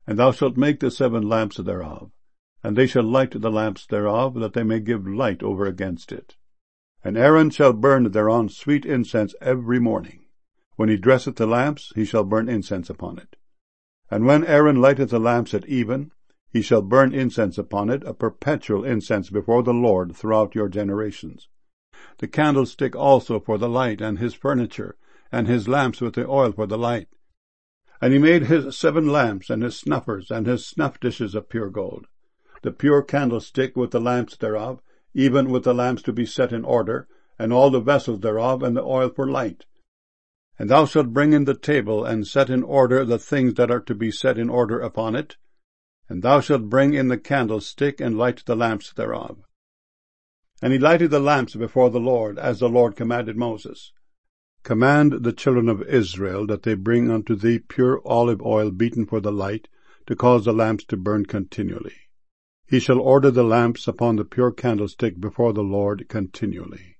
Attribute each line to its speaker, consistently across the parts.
Speaker 1: And thou shalt make the 7 lamps thereof, and they shall light the lamps thereof, that they may give light over against it. And Aaron shall burn thereon sweet incense every morning. When he dresseth the lamps, he shall burn incense upon it. And when Aaron lighteth the lamps at even, he shall burn incense upon it, a perpetual incense before the Lord throughout your generations. The candlestick also for the light, and his furniture, and his lamps with the oil for the light. And he made his 7 lamps, and his snuffers, and his snuff dishes of pure gold. The pure candlestick with the lamps thereof, even with the lamps to be set in order, and all the vessels thereof, and the oil for light. And thou shalt bring in the table, and set in order the things that are to be set in order upon it. And thou shalt bring in the candlestick, and light the lamps thereof. And he lighted the lamps before the Lord, as the Lord commanded Moses. Command the children of Israel that they bring unto thee pure olive oil beaten for the light, to cause the lamps to burn continually. He shall order the lamps upon the pure candlestick before the Lord continually.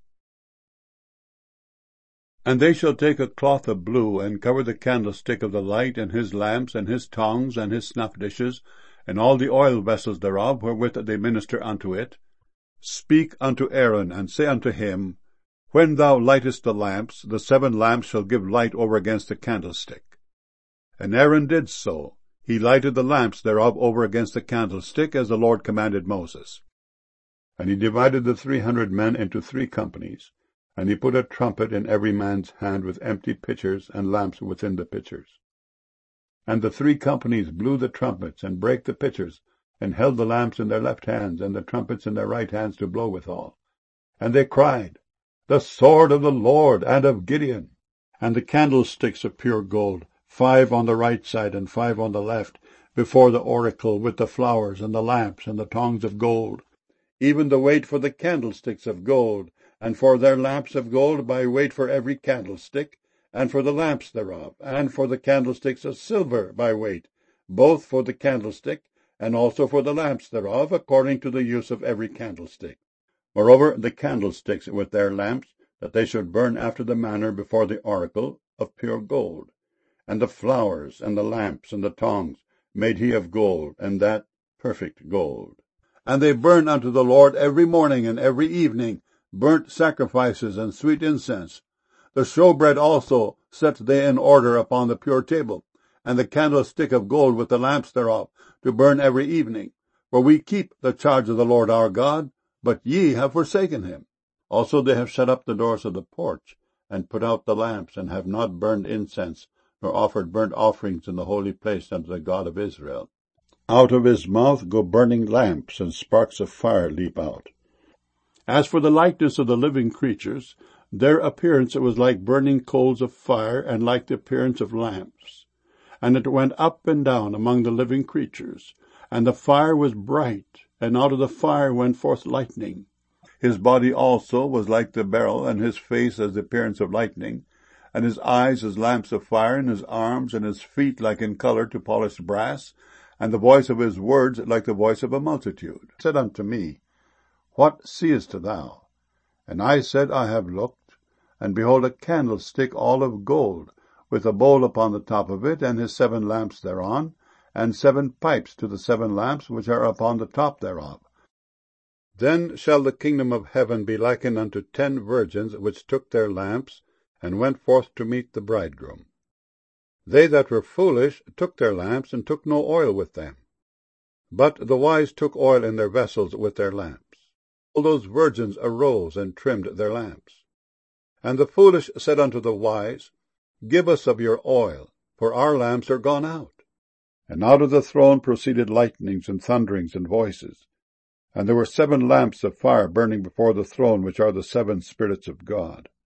Speaker 1: And they shall take a cloth of blue, and cover the candlestick of the light, and his lamps, and his tongs, and his snuff dishes, and all the oil vessels thereof, wherewith they minister unto it. Speak unto Aaron, and say unto him, When thou lightest the lamps, the 7 lamps shall give light over against the candlestick. And Aaron did so. He lighted the lamps thereof over against the candlestick, as the Lord commanded Moses. And he divided the 300 men into 3 companies, and he put a trumpet in every man's hand with empty pitchers and lamps within the pitchers. And the 3 companies blew the trumpets, and brake the pitchers, and held the lamps in their left hands, and the trumpets in their right hands to blow withal. And they cried, The sword of the Lord and of Gideon. And the candlesticks of pure gold, 5 on the right side and 5 on the left, before the oracle, with the flowers, and the lamps, and the tongs of gold, even the weight for the candlesticks of gold, and for their lamps of gold by weight for every candlestick, and for the lamps thereof, and for the candlesticks of silver by weight, both for the candlestick, and also for the lamps thereof, according to the use of every candlestick. Moreover, the candlesticks with their lamps, that they should burn after the manner before the oracle, of pure gold. And the flowers, and the lamps, and the tongs, made he of gold, and that perfect gold. And they burn unto the Lord every morning and every evening burnt sacrifices and sweet incense. The showbread also set they in order upon the pure table, and the candlestick of gold with the lamps thereof, to burn every evening. For we keep the charge of the Lord our God, but ye have forsaken him. Also they have shut up the doors of the porch, and put out the lamps, and have not burned incense, nor offered burnt offerings in the holy place unto the God of Israel. Out of his mouth go burning lamps, and sparks of fire leap out. As for the likeness of the living creatures, their appearance was like burning coals of fire, and like the appearance of lamps. And it went up and down among the living creatures, and the fire was bright, and out of the fire went forth lightning. His body also was like the beryl, and his face as the appearance of lightning, and his eyes as lamps of fire, and his arms and his feet like in colour to polished brass, and the voice of his words like the voice of a multitude. He said unto me, What seest thou? And I said, I have looked, and behold a candlestick all of gold, with a bowl upon the top of it, and his 7 lamps thereon, and 7 pipes to the 7 lamps which are upon the top thereof. Then shall the kingdom of heaven be likened unto 10 virgins which took their lamps, and went forth to meet the bridegroom. They that were foolish took their lamps, and took no oil with them. But the wise took oil in their vessels with their lamps. All those virgins arose and trimmed their lamps. And the foolish said unto the wise, Give us of your oil, for our lamps are gone out. And out of the throne proceeded lightnings and thunderings and voices. And there were 7 lamps of fire burning before the throne, which are the 7 spirits of God.